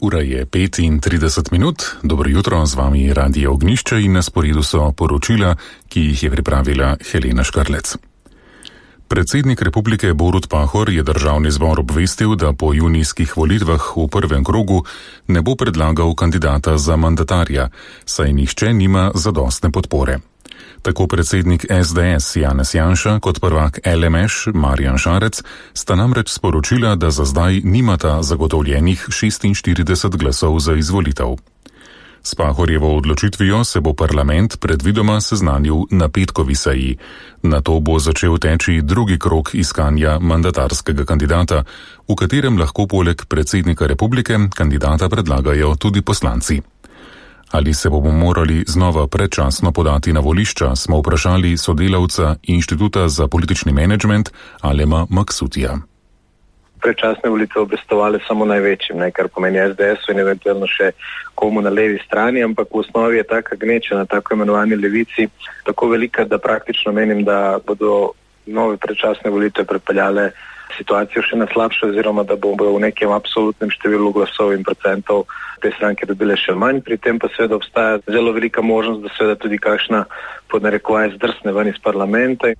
Ura je 35 Dobro jutro, z vami Radio Ognjišče in na sporedu so poročila, ki jih je pripravila Helena Škarlec. Predsednik republike Borut Pahor je državni zbor obvestil, da po junijskih volitvah v prvem krogu ne bo predlagal kandidata za mandatarja, saj nihče nima zadostne podpore. Tako predsednik SDS Janez Janša kot prvak LMŠ Marjan Šarec sta namreč sporočila, da za zdaj nimata zagotovljenih 46 glasov za izvolitev. S Pahorjevo odločitvijo se bo parlament predvidoma seznanil na petkovi seji. Nato bo začel teči drugi krog iskanja mandatarskega kandidata, v katerem lahko poleg predsednika republike kandidata predlagajo tudi poslanci. Ali se bomo morali znova predčasno podati na volišča, smo vprašali sodelavca Inštituta za politični menedžment Alema Maksutija. Predčasne volitve obrestovali samo največjim, kar pomeni SDS-u in eventualno še komu na levi strani, ampak v osnovi je taka gneča na tako imenovani levici tako velika, da praktično menim, da bodo nove predčasne volitve pripeljale situacijo še na slabše, oziroma da bomo v nekem absolutnem številu glasov in procentov te stranke dobile še manj. Pri tem pa seveda obstaja zelo velika možnost, da seveda tudi kakšna pod narekovaj zdrsne ven iz parlamenta.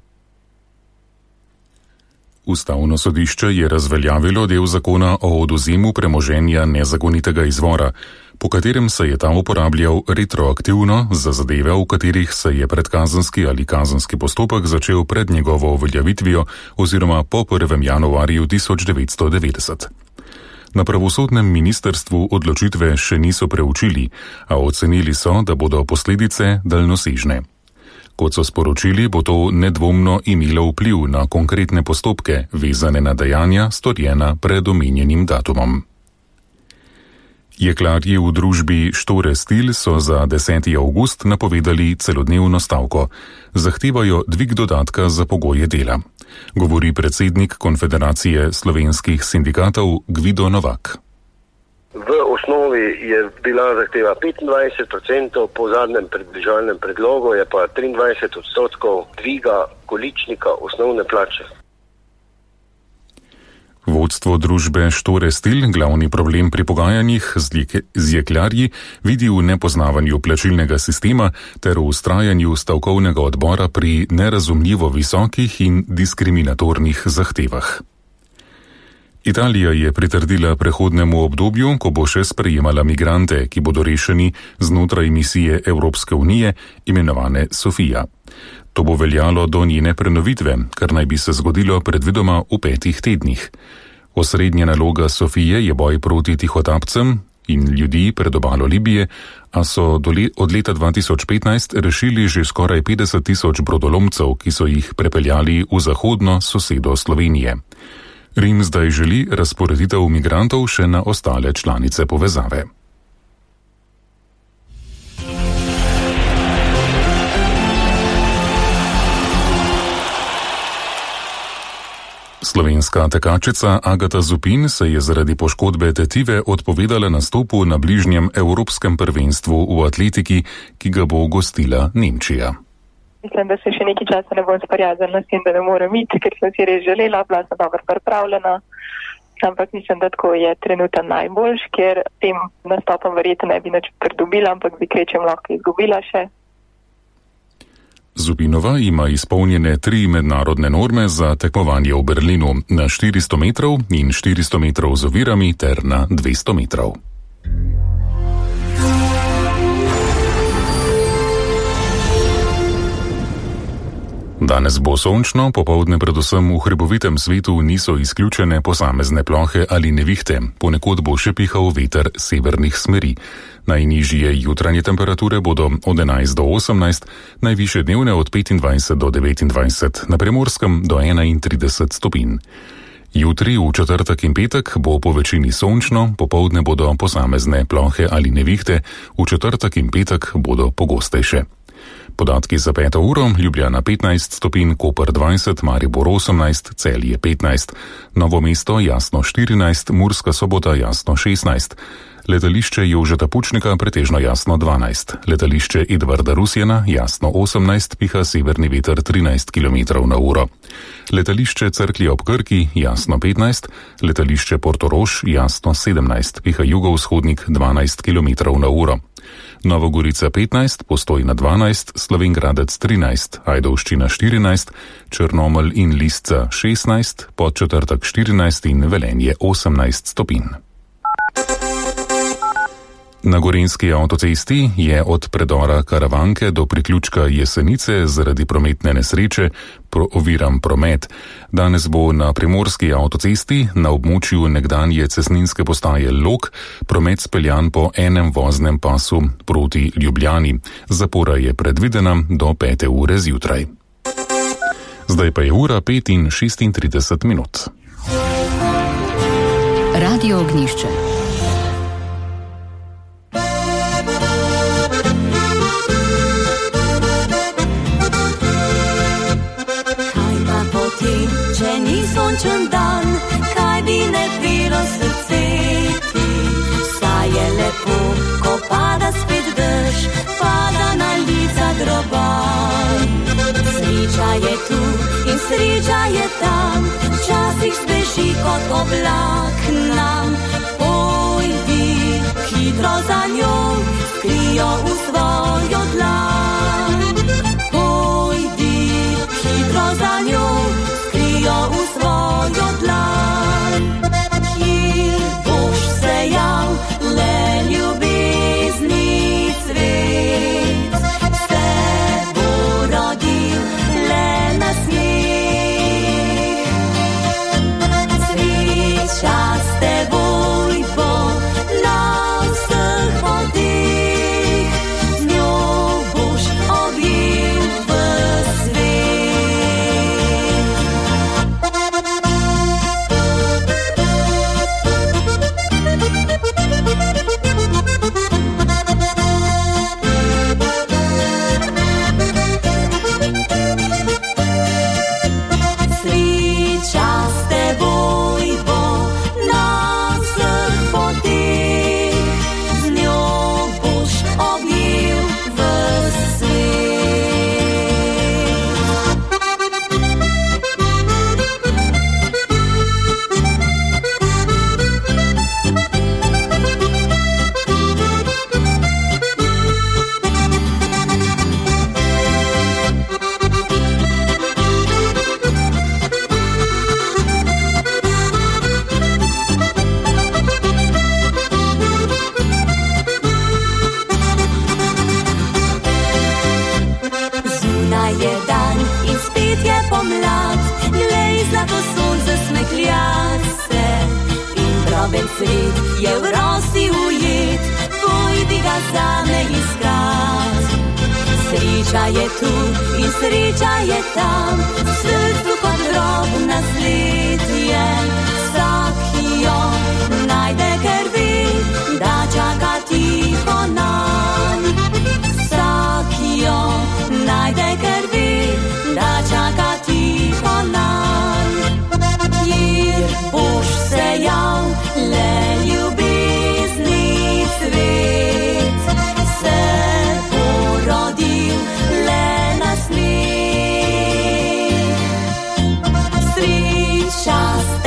Ustavno sodišče je razveljavilo del zakona o odvzemu premoženja nezakonitega izvora, po katerem se je ta uporabljal retroaktivno za zadeve, v katerih se je predkazenski ali kazenski postopek začel pred njegovo uveljavitvijo oziroma po 1. januarju 1990. Na pravosodnem ministrstvu odločitve še niso preučili, a ocenili so, da bodo posledice daljnosežne. Kot so sporočili, bo to nedvomno imelo vpliv na konkretne postopke, vezane na dejanja, storjena pred omenjenim datumom. Jeklarji v družbi Štore Stil so za 10. avgust napovedali celodnevno stavko. Zahtevajo dvig dodatka za pogoje dela, govori predsednik Konfederacije slovenskih sindikatov Gvido Novak. V osnovi je bila zahteva 25%, po zadnjem približalnem predlogu je pa 23% dviga količnika osnovne plače. Vodstvo družbe Štore Stil glavni problem pri pogajanjih z jeklarji vidi v nepoznavanju plačilnega sistema ter v vztrajanju stavkovnega odbora pri nerazumljivo visokih in diskriminatornih zahtevah. Italija je pritrdila prehodnemu obdobju, ko bo še sprejemala migrante, ki bodo rešeni znotraj misije Evropske unije, imenovane Sofija. To bo veljalo do njene prenovitve, kar naj bi se zgodilo predvidoma v 5 tednih. Osrednja naloga Sofije je boj proti tihotapcem in ljudi pred obalo Libije, a so od leta 2015 rešili že skoraj 50.000 brodolomcev, ki so jih prepeljali v zahodno sosedo Slovenije. Rim zdaj želi razporeditev migrantov še na ostale članice povezave. Slovenska tekačica Agata Zupin se je zaradi poškodbe tetive odpovedala nastopu na bližnjem evropskem prvenstvu v atletiki, ki ga bo gostila Nemčija. Mislim, da se še nekaj časa ne bom sprijaznila s tem, da ne morem iti, ker sem si res želela, bila sem dobro pripravljena, ampak mislim, da tako je trenutek najboljš, ker tem nastopom verjetno ne bi nič pridobila, ampak bi kvečem lahko izgubila še. Zupinova ima izpolnjene 3 mednarodne norme za tekmovanje v Berlinu na 400 metrov in 400 metrov z ovirami ter na 200 metrov. Danes bo sončno, popoldne predvsem v hribovitem svetu niso izključene posamezne plohe ali nevihte, ponekod bo še pihal veter severnih smeri. Najnižje jutranje temperature bodo od 11 do 18, najvišje dnevne od 25 do 29, na Primorskem do 31 stopinj. Jutri v četrtek in petek bo po večini sončno, popoldne bodo posamezne plohe ali nevihte, v četrtek in petek bodo pogostejše. Podatki za 5. uro: Ljubljana 15 stopinj, Koper 20, Maribor 18, Celje 15, Novo mesto jasno 14, Murska Sobota jasno 16, letališče Jožeta Pučnika pretežno jasno 12, letališče Edvarda Rusjana jasno 18, piha severni veter 13 km/h, letališče Cerklje ob Krki jasno 15, letališče Portorož jasno 17, piha jugovzhodnik 12 km/h, Nova Gorica 15, Postojna 12, Slovenjgradec 13, Ajdovščina 14, Črnomelj in Lisca 16, Podčetrtek 14 in Velenje 18 stopinj. Na Gorenjski avtocesti je od predora Karavanke do priključka Jesenice zaradi prometne nesreče oviran promet. Danes bo na Primorski avtocesti na območju nekdanje cestninske postaje Log promet speljan po enem voznem pasu proti Ljubljani. Zapora je predvidena do 5. ure zjutraj. Zdaj pa je ura 5:36. Radio Ognjišče. Sončen dan, kaj bi ne bilo srce ti, saj je lepo, ko pada spet dež, pada na lica groban. Sreča je tu in sreča je tam, včasih zbeži kot oblak nam. Pojdi hitro za njo, skrijo v svojo dlan. Pojdi hitro za njo, skrijo v svojo dlan. Kjer boš sejal le ljubezni cvet, se bo rodil le nasmeh. Sreča s teboj bo na vseh poteh, z njo boš objel ves svet. Sreča s teboj bo na vseh poteh, z njo boš objel ves Zunaj je dan in spet je pomlad, glej, zlato sonce smehlja se in droben cvet je v rosi ujet, pojdi ga zame iskat. Sreča je tu in sreča je tam, v srcu kot drobna sled